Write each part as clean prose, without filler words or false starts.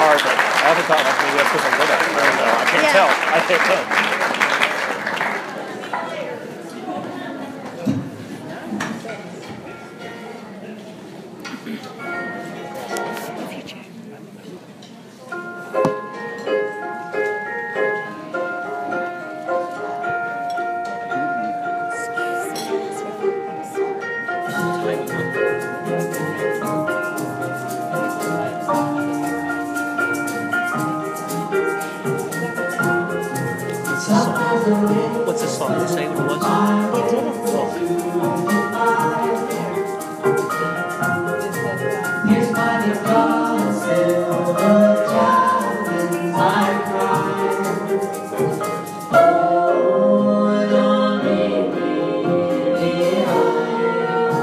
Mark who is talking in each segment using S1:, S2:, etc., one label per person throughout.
S1: hard, but I also thought like maybe that's because I'm good at it. I don't know. I can't tell. I can't tell. What's this song? Did it say what it was?
S2: It didn't. Here's my deposit, the diamonds I cried. Oh, don't leave me behind.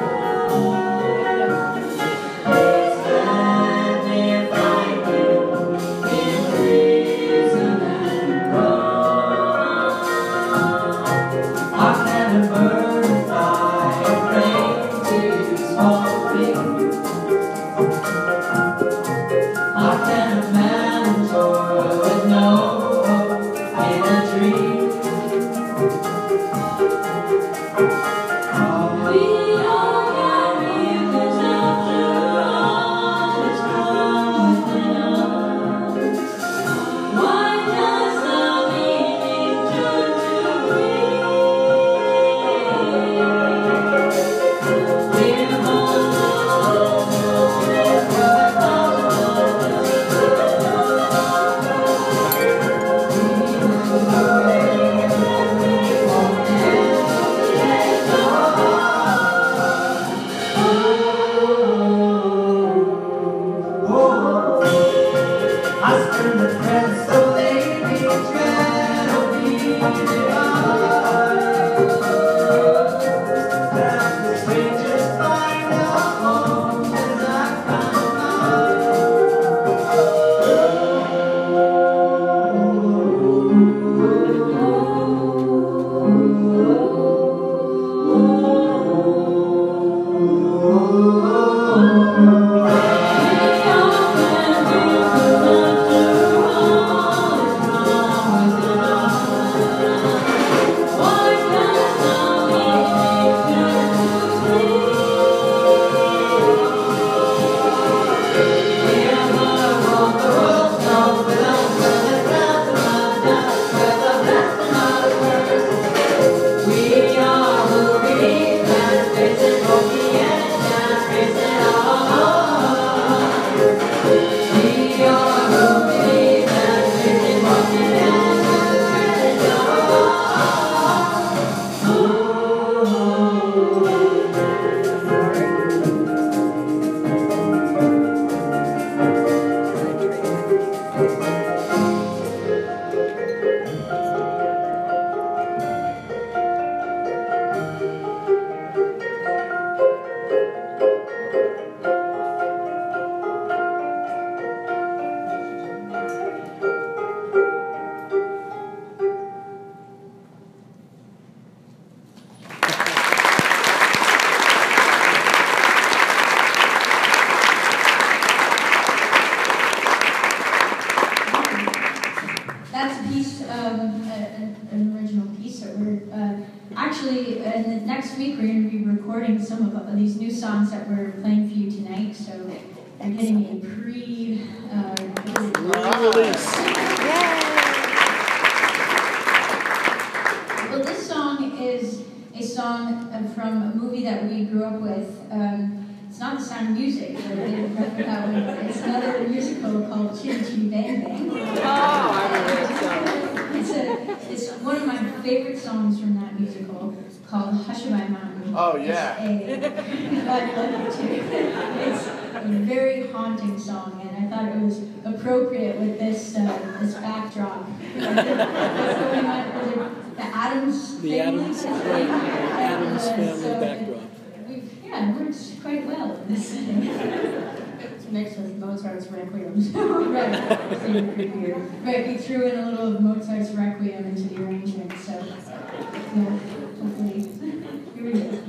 S2: Please let me find you in reason and wrong. I've had a bird fly, rain to small wings. I've been a mentor with no hope in a dream. We all got here 'cause after all it's wrong within us. Why does the meaning turn to me? We're all I spend the rest of lately trying to be that the strangers find a home as I found we are who we can face it, what we can face it all. We are who we can face it, what we can face it
S3: That's a piece, an original piece that we're actually, next week we're going to be recording some of these new songs that we're playing for you tonight, so you're getting a pre-release. Well, this song is a song from a movie that we grew up with. It's not The Sound of Music, but I didn't remember that one. It's another musical called Chitty Chitty Bang Bang. It's one of my favorite songs from that musical called Hushabye Mountain.
S1: Oh, yeah.
S3: It's a very haunting song, and I thought it was appropriate with this this backdrop. What's going on? Was it the Addams family?
S4: The Addams, right, Addams family
S3: so
S4: backdrop.
S3: Yeah, it works quite well in this setting. It's mixed with Mozart's Requiem. Right, it's even creepier. Right, we threw in a little of Mozart's Requiem into the arrangement, so yeah, hopefully. Here we go.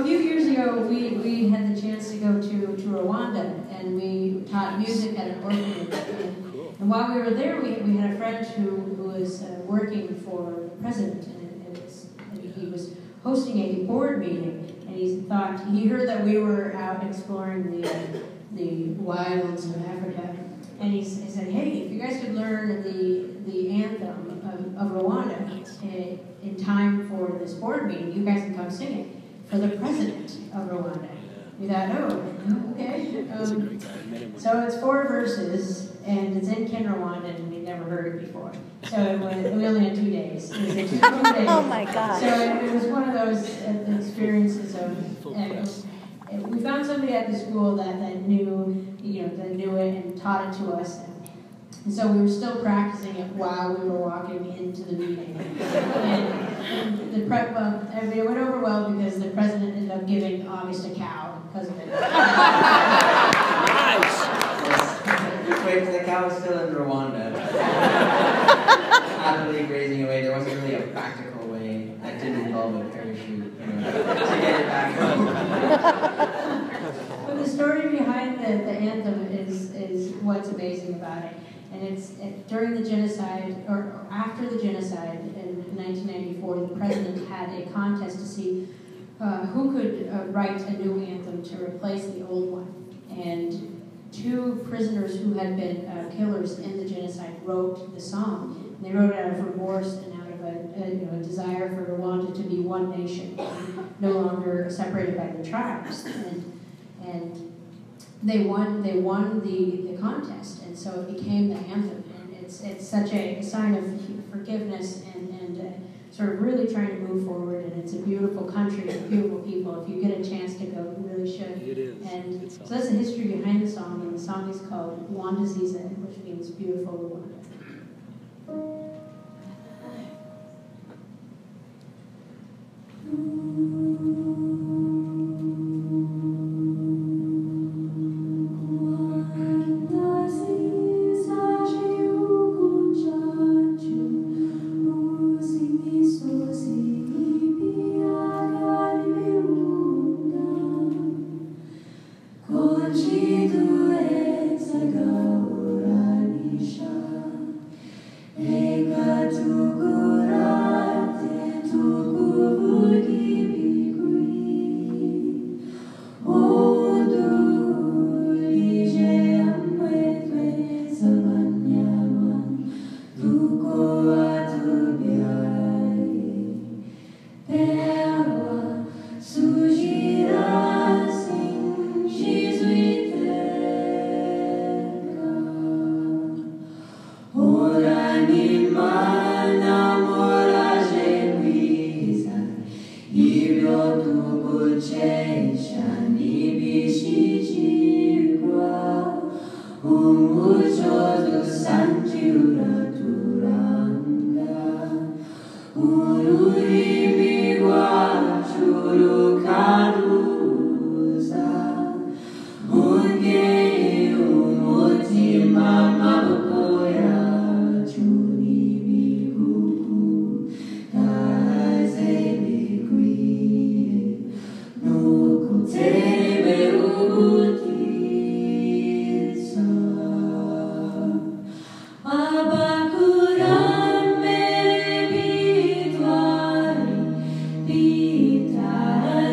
S3: few years ago, we had the chance to go to Rwanda, and we taught music at an orphanage. And while we were there, we had a friend who was working for the president, and he was hosting a board meeting, and he heard that we were out exploring the wilds of Africa, and he said, hey, if you guys could learn the anthem of Rwanda in time for this board meeting, you guys can come sing it for the president of Rwanda. We thought, okay. So it's 4 verses, and it's in Kinyarwanda, and we'd never heard it before. So we only had 2 days. It was 2 days.
S4: Oh my gosh.
S3: So it was one of those experiences of, we found somebody at the school that knew it and taught it to us. And so we were still practicing it while we were walking into the meeting. And it went over well because the president ended up giving August a cow because of it.
S4: Nice.
S5: Wait, the cow was still in Rwanda. Happily grazing away. There wasn't really a practical way that didn't involve a parachute, to get it back home.
S3: But the story behind the anthem is what's amazing about it. And it's during the genocide, or after the genocide in 1994, the president had a contest to see who could write a new anthem to replace the old one. And 2 prisoners who had been killers in the genocide wrote the song. And they wrote it out of remorse and out of a desire for Rwanda to be one nation, no longer separated by the tribes. And they won the contest, and so it became the anthem. And it's such a sign of forgiveness and sort of really trying to move forward. And it's a beautiful country and beautiful people. If you get a chance to go, you really should.
S4: It is.
S3: And so that's the history behind the song. And the song is called Rwanda Ziza, which means beautiful Rwanda.
S2: Pita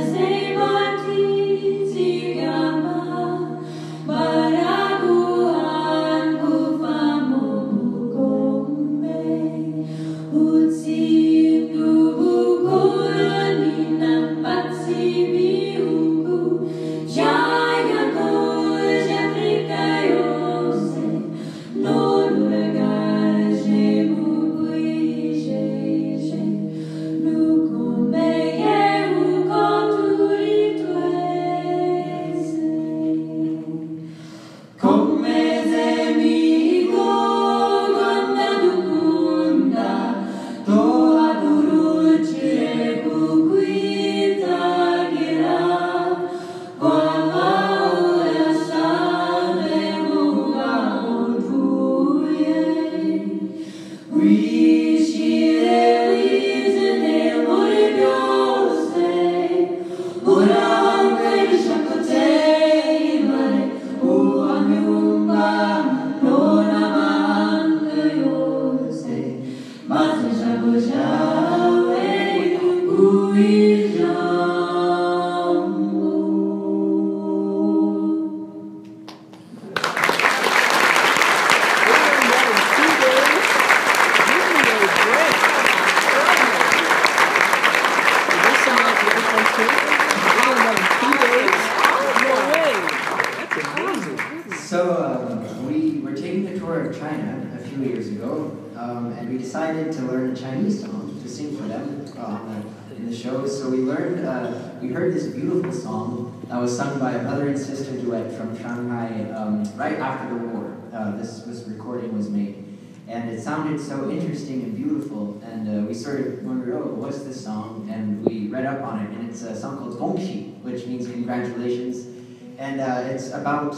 S5: few years ago, and we decided to learn a Chinese song to sing for them in the shows. So we heard this beautiful song that was sung by a brother and sister duet from Shanghai right after the war. This recording was made. And it sounded so interesting and beautiful, and we sort of wondered, oh, what's this song? And we read up on it, and it's a song called Gongxi, which means congratulations. And it's about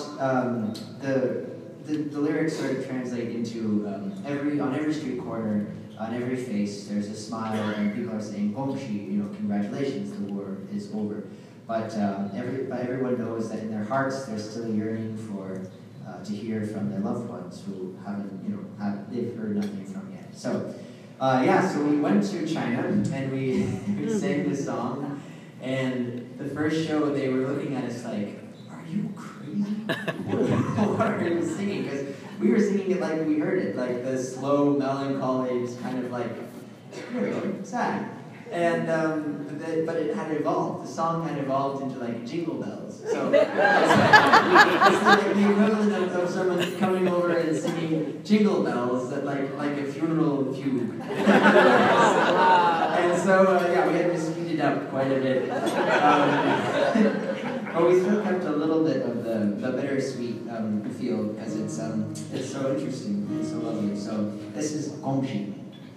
S5: the lyrics sort of translate into on every street corner, on every face, there's a smile, and people are saying Gongxi, congratulations, the war is over. But everyone knows that in their hearts, there's still a yearning for to hear from their loved ones who they've heard nothing from yet. So, so we went to China and we sang this song, and the first show they were looking at us like, "Are you crazy? What are you singing?" Because we were singing it like we heard it, like the slow, melancholy, just kind of like sad. And but it had evolved. The song had evolved into like Jingle Bells. So it's like the equivalent of someone coming over and singing Jingle Bells, that like a funeral fugue. And so we had to speed it up quite a bit. But we still kept a little bit of the bittersweet feel because it's so interesting, it's so lovely. So this is Gongxi.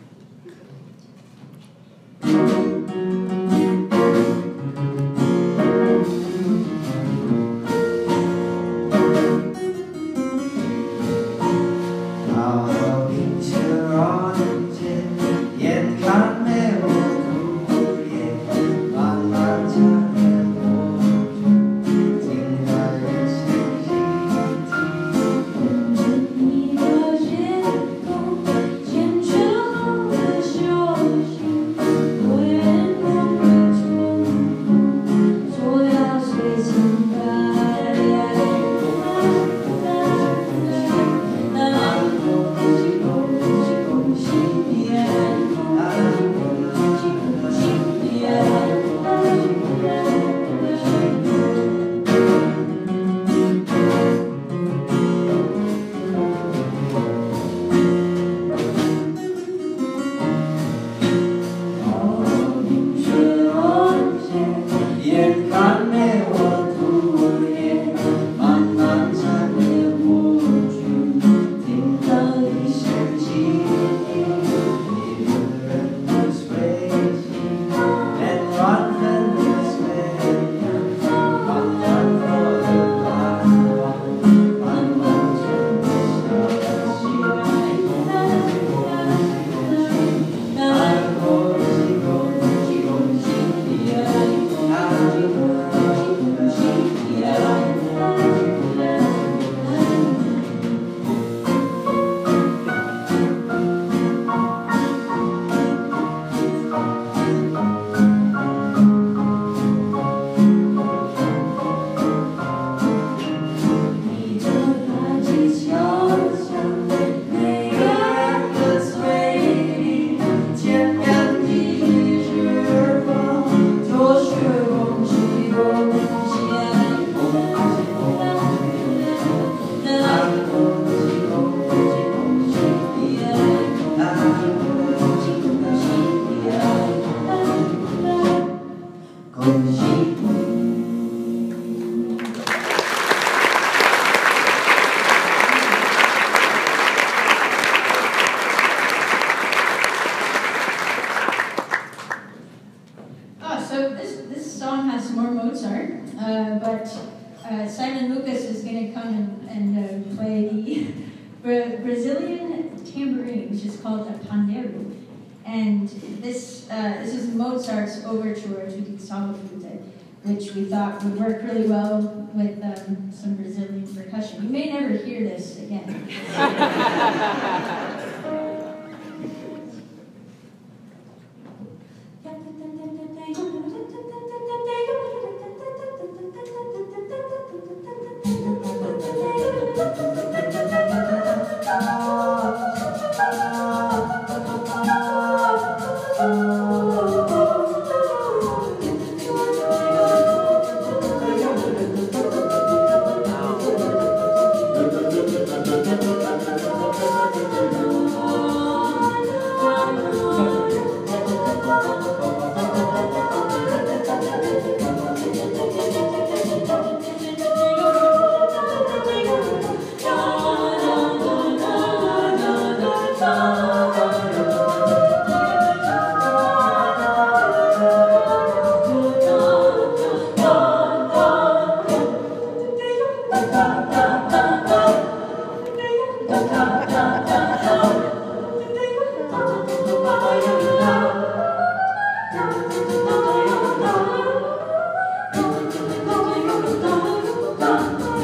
S3: Simon Lucas is going to come and play the Brazilian tambourine, which is called a pandeiro. And this is Mozart's overture to the Salvaflute, which we thought would work really well with some Brazilian percussion. You may never hear this again.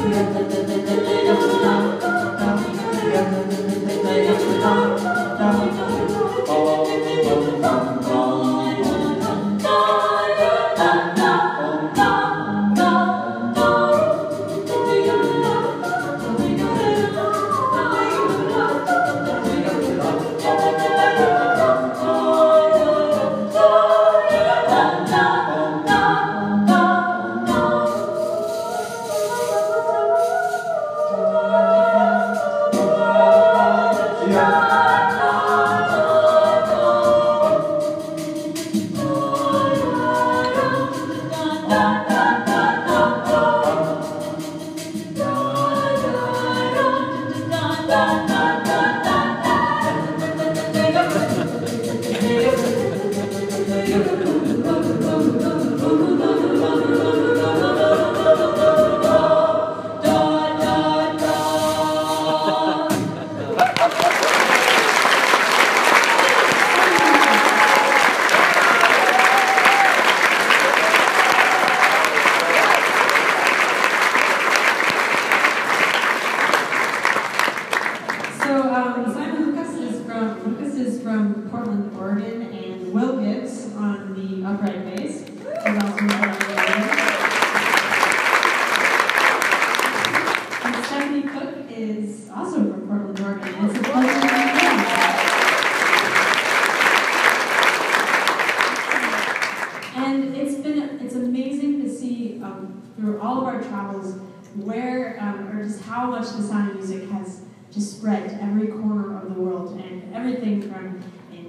S3: through all of our travels where, or just how much the sound of music has just spread to every corner of the world, and everything from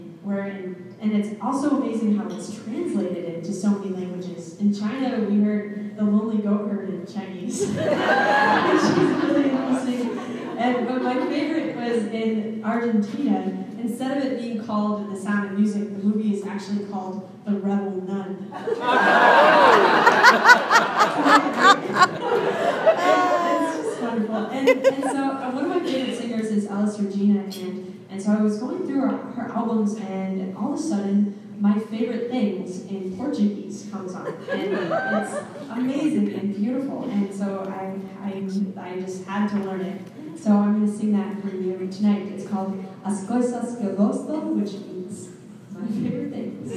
S3: and it's also amazing how it's translated into so many languages. In China, we heard the Lonely Goat Herd in Chinese, which is really interesting. But my favorite was in Argentina. Instead of it being called The Sound of Music, the movie is actually called The Rebel Nun. It's just wonderful. And so one of my favorite singers is Alice Regina, and so I was going through her albums, and all of a sudden, My Favorite Things in Portuguese comes on, and it's amazing and beautiful, and so I just had to learn it. So I'm going to sing that for you tonight. It's called As Coisas que Gosto, which means my favorite things.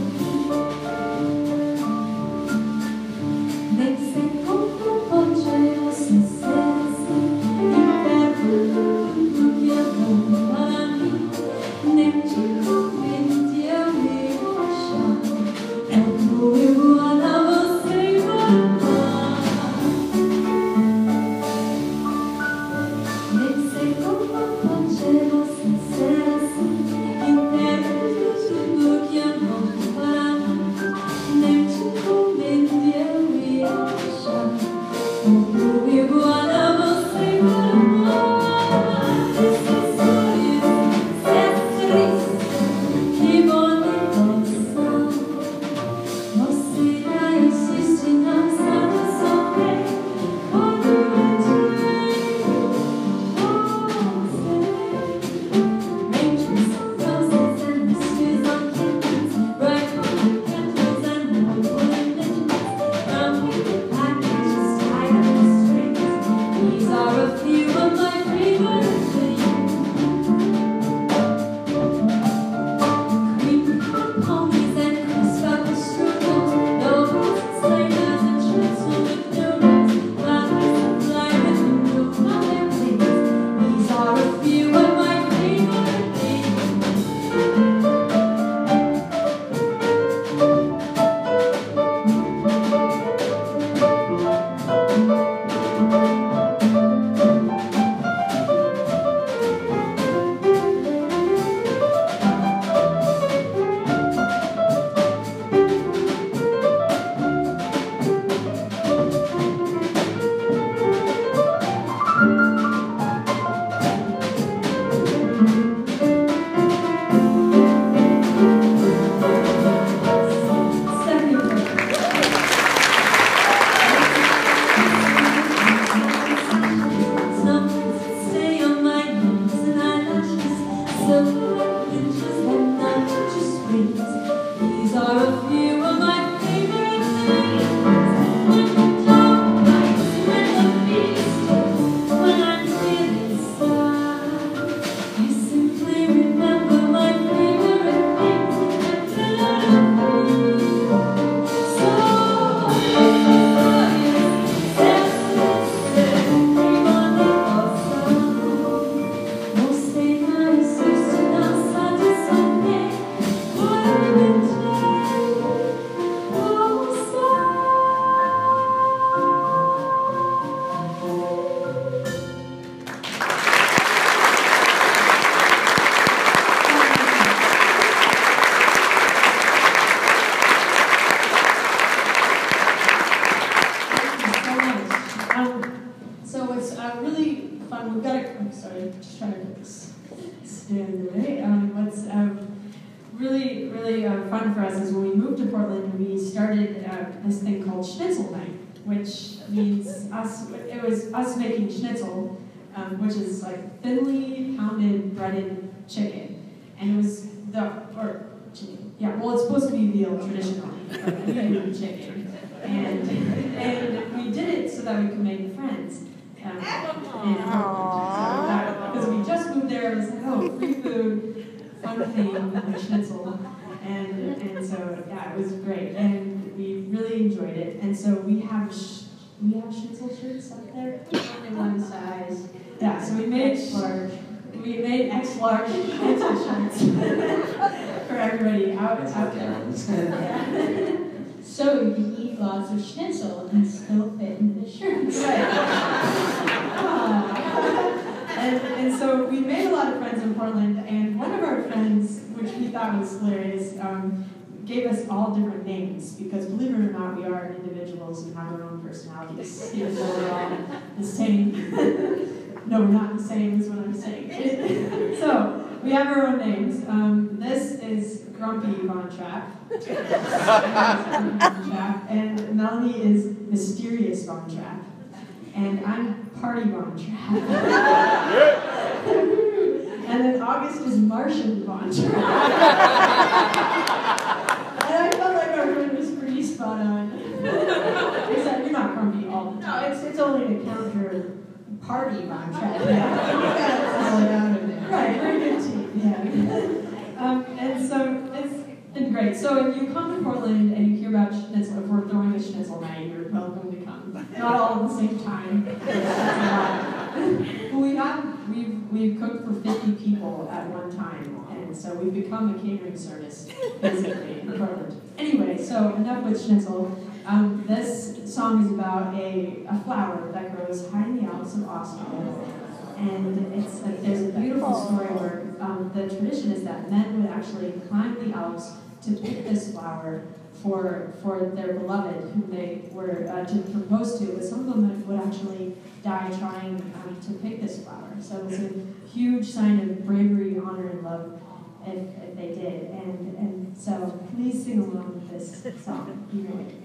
S2: Mexico, Poche.
S3: was really fun. We've got a, I'm sorry, just trying to put this stand away. What's really, really fun for us is when we moved to Portland, we started this thing called Schnitzel Night, which means it was us making schnitzel, which is like thinly pounded breaded chicken. And it was well, it's supposed to be veal traditionally, but we do chicken. And we did it so that we could make friends. Because we just moved there, it was like, oh, free food, fun thing, like schnitzel. And so, yeah, it was great. And we really enjoyed it. And so we have schnitzel shirts up there.
S2: Only one size.
S3: Yeah, so we made X-large schnitzel shirts for everybody out there.
S2: So you can eat lots of schnitzel and still fit into the shirts.
S3: And so we made a lot of friends in Portland, and one of our friends, which we thought was hilarious, gave us all different names, because believe it or not, we are individuals and have our own personalities, even though we're all the same. No, we're not the same, is what I'm saying. So, we have our own names. This is Grumpy Von Trapp. And Melanie is Mysterious Von Trapp. And I'm Party Von Trapp. And then August is Martian Von Trapp. And I felt like our friend was pretty spot on. Except you're not grumpy all the time.
S2: No, it's only to counter Party Von Trapp.
S3: Right, very good team, yeah. And so it's been great. So if you come to Portland and you hear about schnitzel, if we're throwing a schnitzel night, you're welcome to come. Not all at the same time. But we've cooked for 50 people at one time, and so we've become a catering service, basically, in Portland. Anyway, so enough with schnitzel. This song is about a flower that grows high in the Alps of Austria. And there's a beautiful story where the tradition is that men would actually climb the Alps to pick this flower for their beloved, whom they were to propose to, but some of them would actually die trying to pick this flower. So it's a huge sign of bravery, honor, and love if they did. And so please sing along with this song. You know it.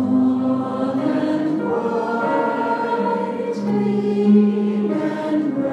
S2: Small and white, green and red.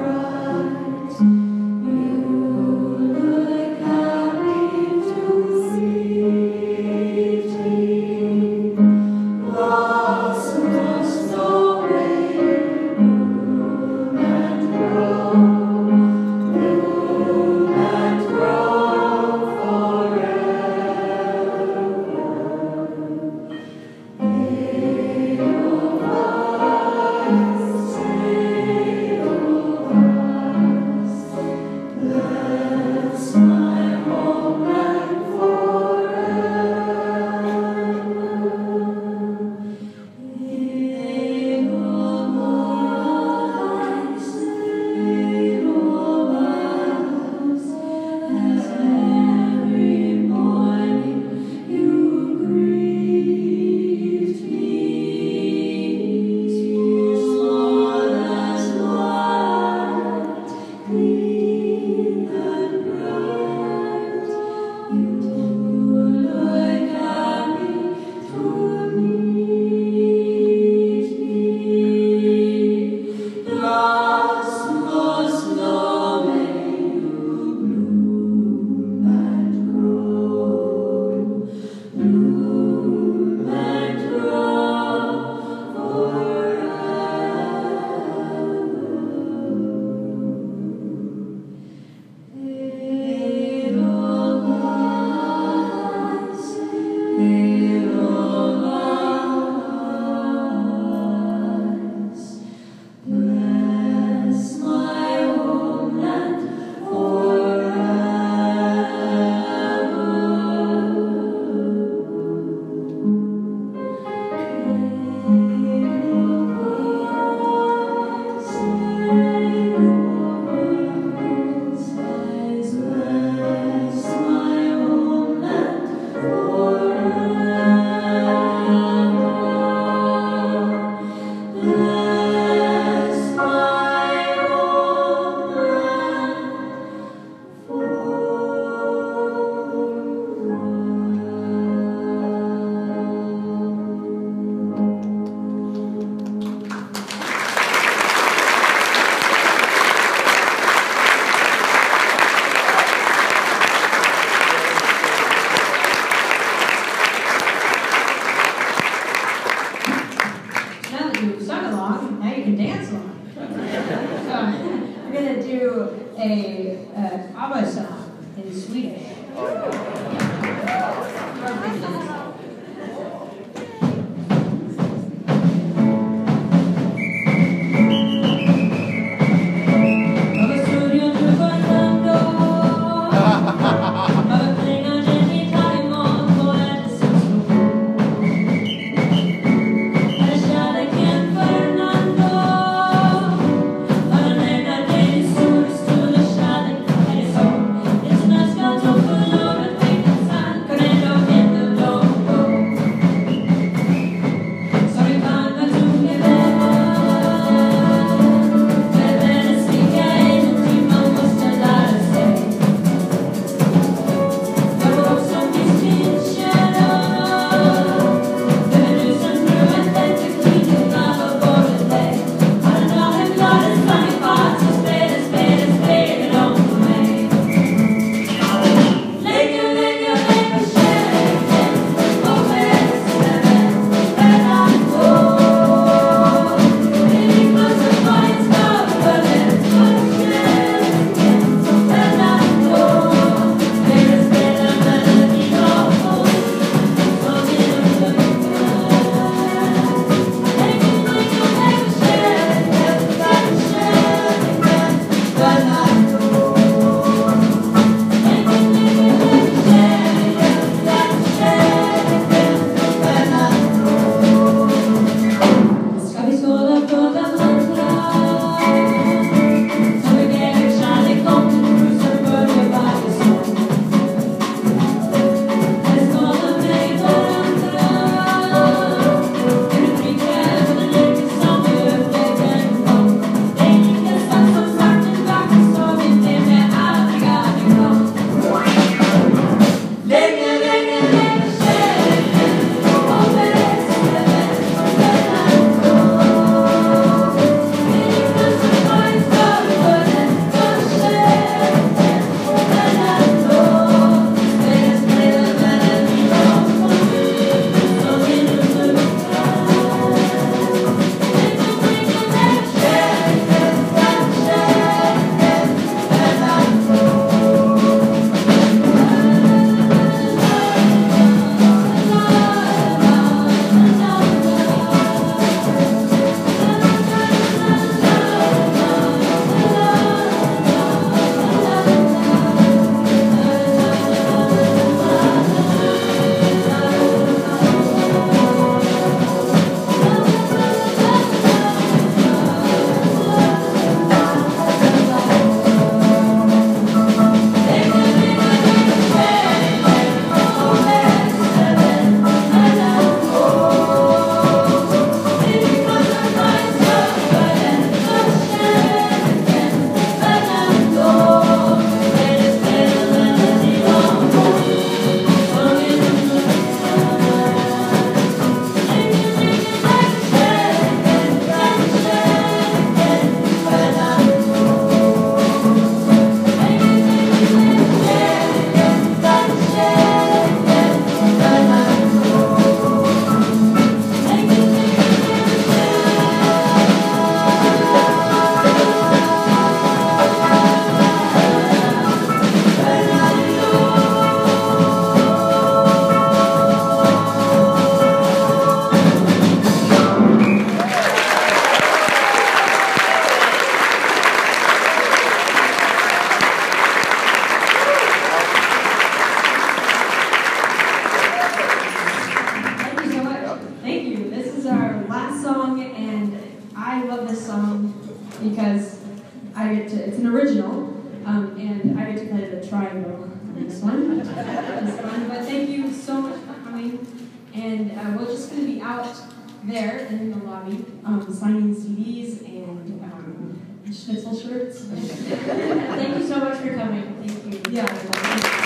S3: a ABBA song in Swedish. It's an original, and I get to play the triangle on this one. It's fun, but thank you so much for coming. And we're just going to be out there in the lobby signing CDs and schnitzel shirts. Thank you so much for coming. Thank you. Yeah.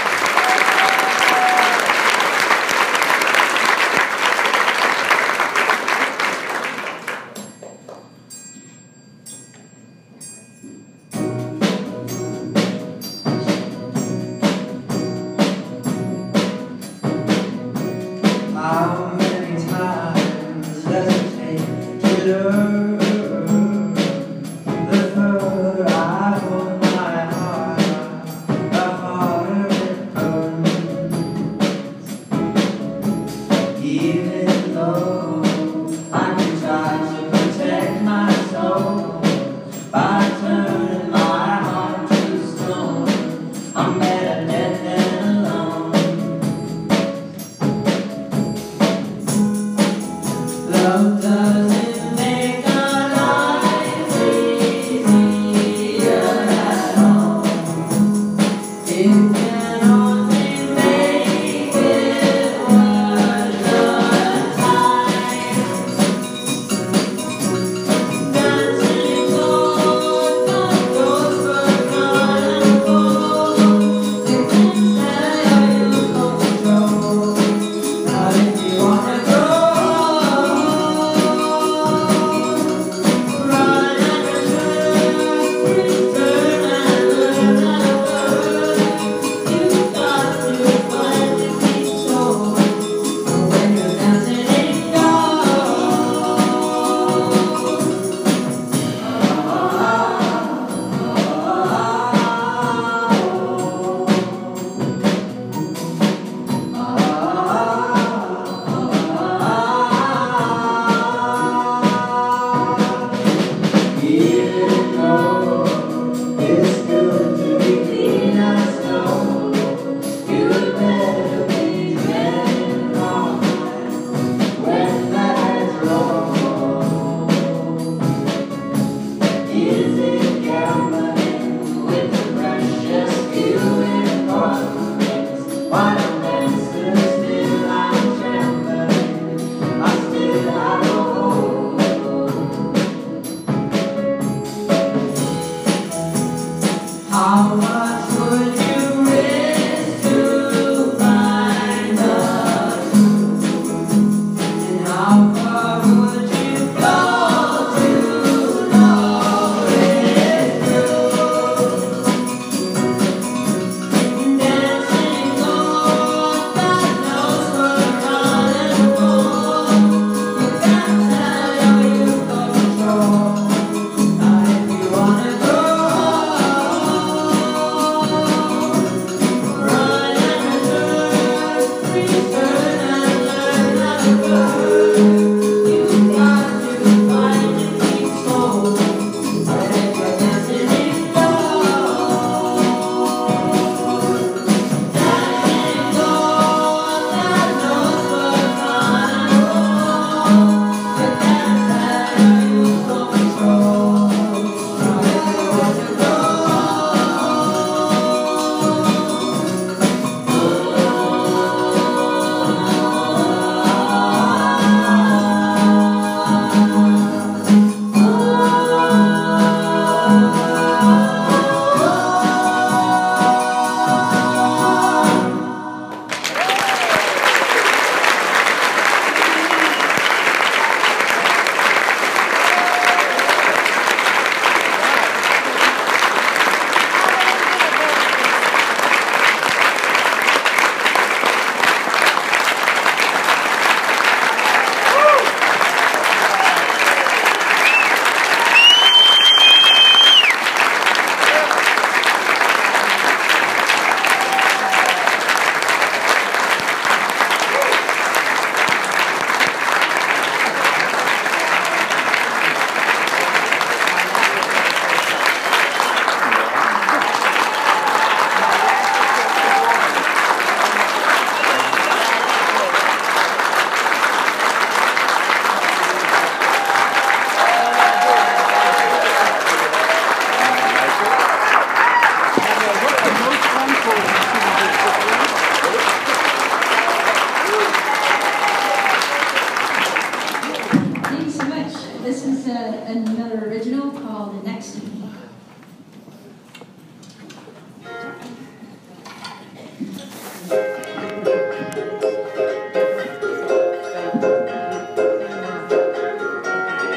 S2: How many times does it take to learn? The further I put my How much would you risk to find us? And how far would you go to know it's true? Dancing on God knows what running for. You can't tell you control. Not if you wanna go. Run and return, return and learn how to burn. You've got to find and keep slow. But if you're dancing in love, dancing on God knows what's gonna roll. You can't tell you control. Not if you wanna go.
S3: Thank you so much. This is another original called The Next One.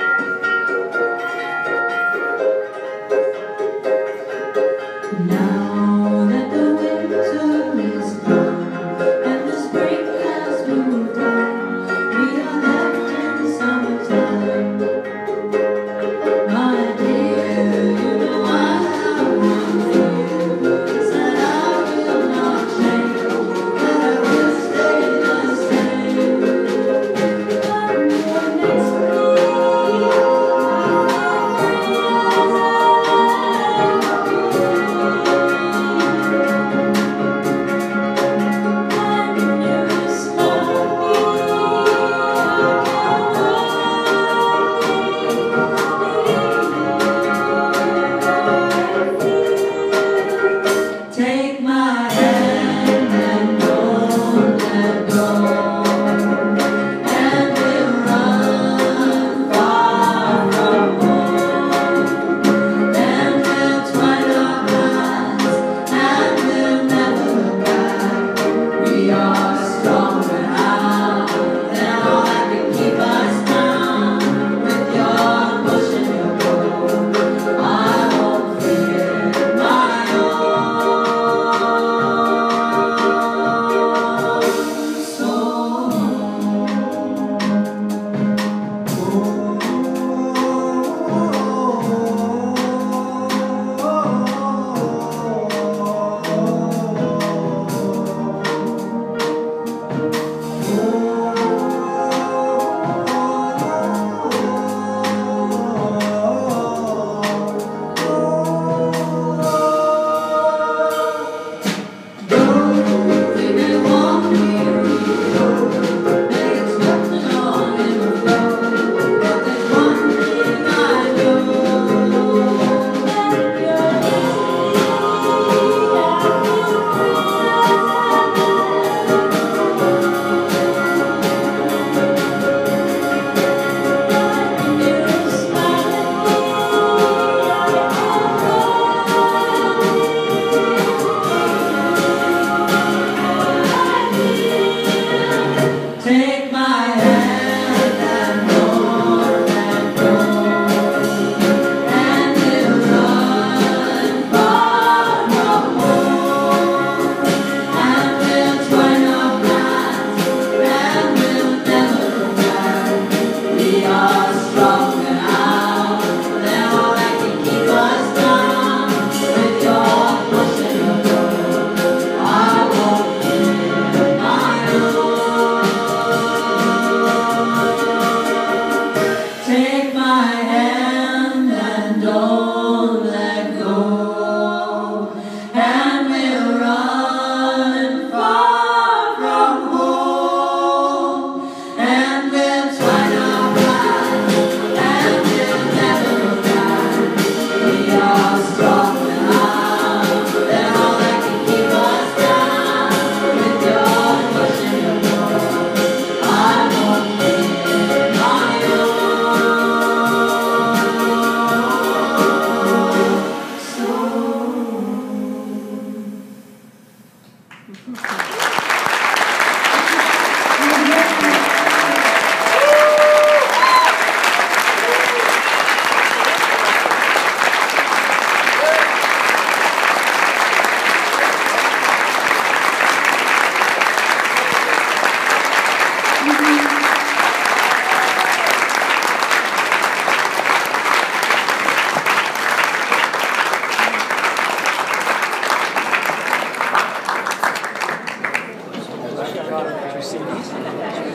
S2: Now